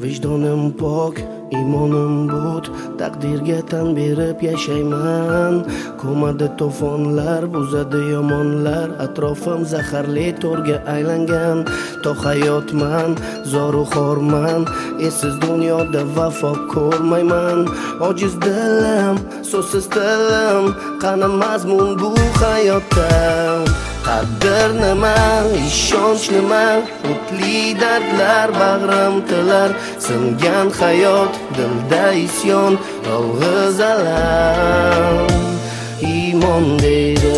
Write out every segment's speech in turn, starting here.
Vijdonim pok, imonim but, taqdirga tan berib yashayman. Ko'madi to'fonlar, buzadi yomonlar, atrofim zaharli to'rga aylangan. To hayotman, zoru xorman, esiz dunyoda vafo ko'rmayman. Ojiz dilim, so'zsiz tilim, qani mazmun bu hayotda. Qadr nima, ishonch nima, o'tli dardlar bag'rim tilar. Singan hayot, dilda isyon, yolg'iz alam, iymon deydi.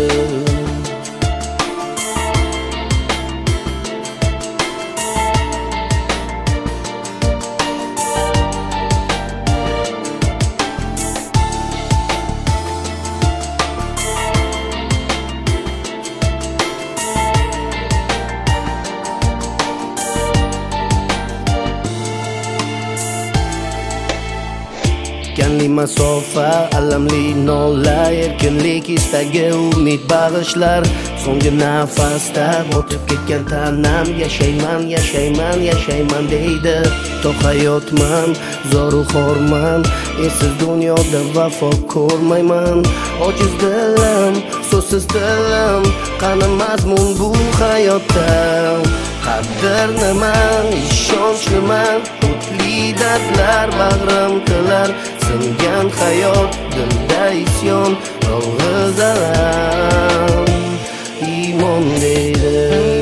Kanli masofa, alamli nola, erkinlik istagi, umid bag'ishlar. So'nggi nafasda o'tib ketgan tanam, yashayman, yashayman, yashayman deydi. To hayotman, zoru xorman, esiz dunyoda vafo ko'rmayman. Ojiz dilim, so'zsiz tilim, qani mazmun bu hayotda. Qadr nima, ishonch nima, o'tli dardlar bag'rim tilar. Singan hayot, dilda isyon, yolg'iz alam, iymon deydi.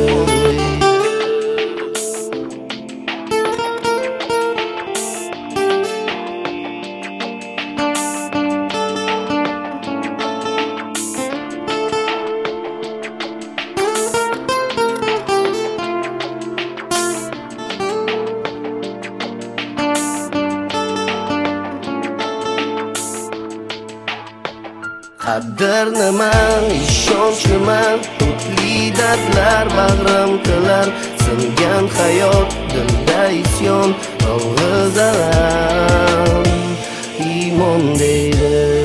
Qadr nima, ishonch nima, o'tli dardlar bag'rim tilar. Singan hayot, dilda isyon, yolg'iz alam, iymon deydi.